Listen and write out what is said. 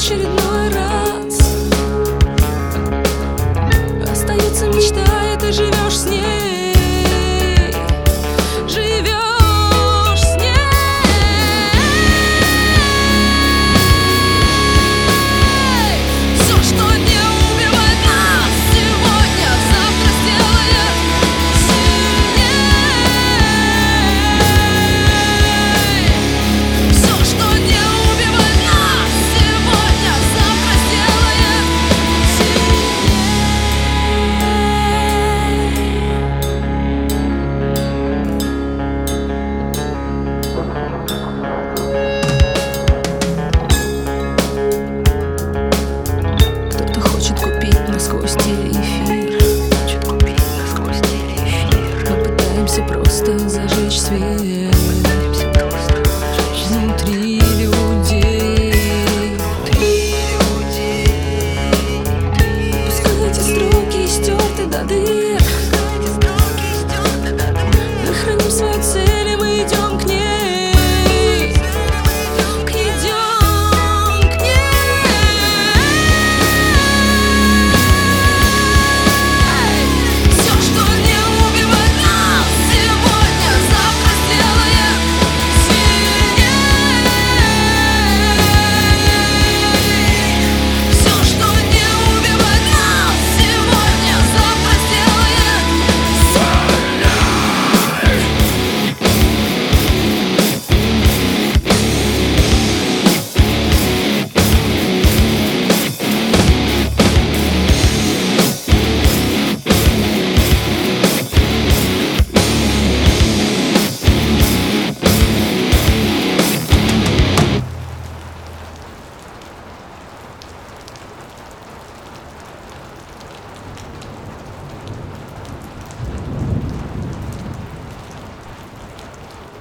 очередной раз. Остается мечта, и ты живешь с ней. Живешь с ней. Все, что не убивает нас сегодня, завтра сделает сильней. Все, что не убивает нас сегодня, завтра сделает сильней. Кто-то хочет купить насквозь телеэфир. Мы пытаемся просто зажечь свет внутри людей. Пускай эти строки стерты до дыр. Мы храним свою цель, и мы идем к ней. Идем к ней. Все, что не убивает нас сегодня, завтра сделает сильней. Все, что не убивает нас сегодня, завтра сделает